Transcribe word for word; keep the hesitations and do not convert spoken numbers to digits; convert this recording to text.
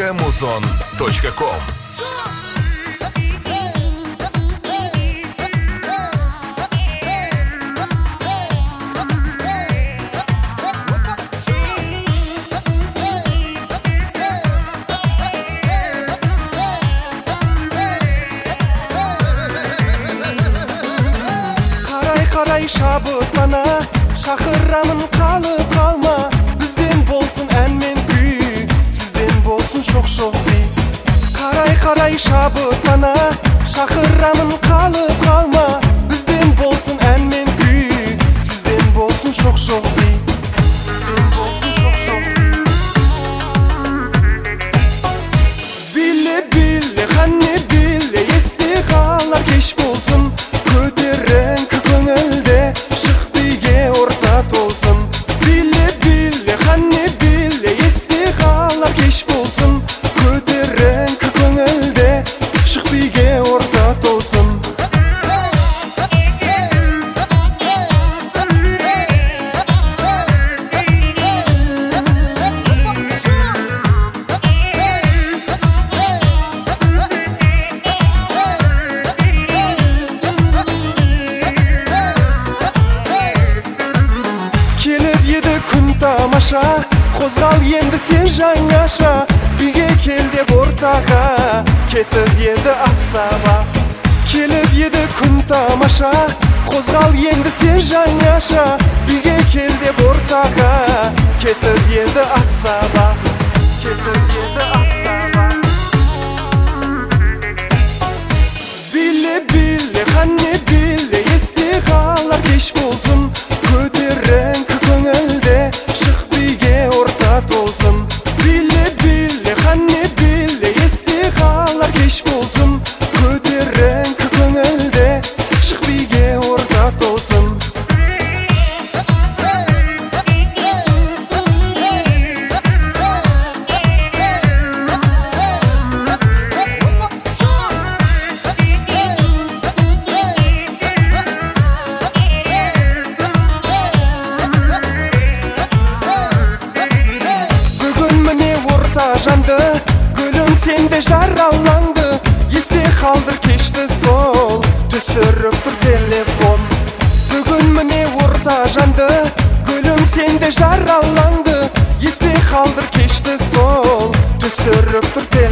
точка музон точка ком. Қарай шабытлана, шақырамын қалып қалма. Бізден болсын ән мен күй, сізден болсын шоқ-шоқ би. Қарай-қарай шабытлана, шақырамын қалып қалма. Бізден болсын ән мен күй, сізден болсын шоқ-шоқ би. Сізден болсын шоқ-шоқ би. Биле-биле, қане биле, есте қалар кеш болсын. Көтеріңкі көңілде, шық биге орта толсын. Биле-биле, қане биле, есте қалар кеш болсын. Көтеріңкі көңілде, шық биге орта толсын. Тамаша, қозғал енді сен жаңаша. Биге кел деп ортаға, кетіп еді асаба. Келіп еді күн тамаша, қозғал енді сен жаңаша. Биге кел деп ортаға, кетіп еді асаба. Кетіп еді асаба. Биле-биле, қане биле, есте қалар кеш болсын. Көтеріңкі көңілде, шық биге орта толсын. Биле-биле, қане биле, есте қалар кеш болсын. Көтеріңкі көңілде, шық биге орта толсын. Жанды, гүлім сенде жараланды. Есте қалдыр кешті сол, түсіріп тұр телефон. Бүгін міне орта жанды, гүлім сенде жараланды. Есте қалдыр кешті сол, түсіріп тұр телефон.